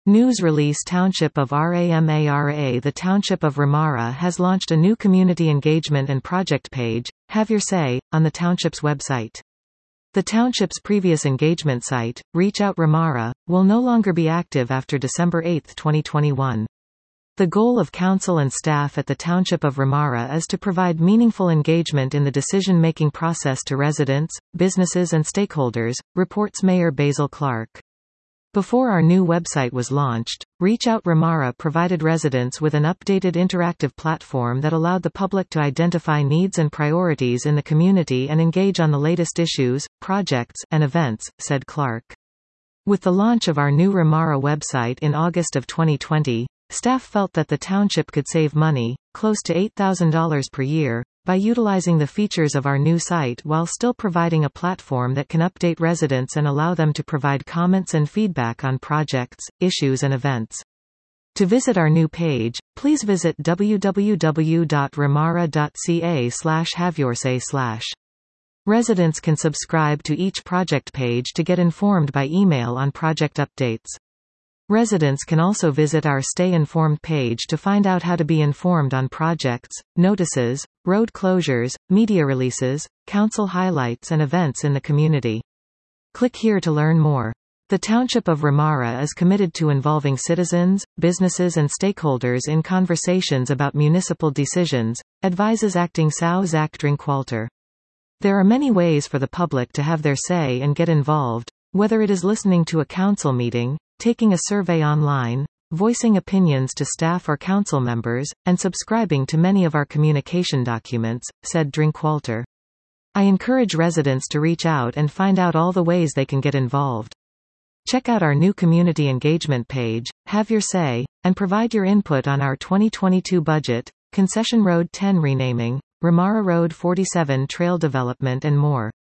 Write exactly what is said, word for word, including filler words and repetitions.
News release Township of Ramara. The Township of Ramara has launched a new community engagement and project page, Have Your Say, on the Township's website. The Township's previous engagement site, Reach Out Ramara, will no longer be active after December eighth twenty twenty-one. The goal of council and staff at the Township of Ramara is to provide meaningful engagement in the decision-making process to residents, businesses and stakeholders, reports Mayor Basil Clark. Before our new website was launched, Reach Out Ramara provided residents with an updated interactive platform that allowed the public to identify needs and priorities in the community and engage on the latest issues, projects, and events, said Clark. With the launch of our new Ramara website in August of twenty twenty, staff felt that the township could save money, close to eight thousand dollars per year, by utilizing the features of our new site while still providing a platform that can update residents and allow them to provide comments and feedback on projects, issues and events. To visit our new page, please visit w w w dot ramara dot c a slash haveyoursay slash. Residents can subscribe to each project page to get informed by email on project updates. Residents can also visit our Stay Informed page to find out how to be informed on projects, notices, road closures, media releases, council highlights and events in the community. Click here to learn more. The Township of Ramara is committed to involving citizens, businesses and stakeholders in conversations about municipal decisions, advises Acting S O W Zach Drinkwalter. There are many ways for the public to have their say and get involved, whether it is listening to a council meeting, taking a survey online, voicing opinions to staff or council members, and subscribing to many of our communication documents, said Drinkwalter. I encourage residents to reach out and find out all the ways they can get involved. Check out our new community engagement page, Have Your Say, and provide your input on our twenty twenty-two budget, Concession Road ten renaming, Ramara Road forty-seven trail development and more.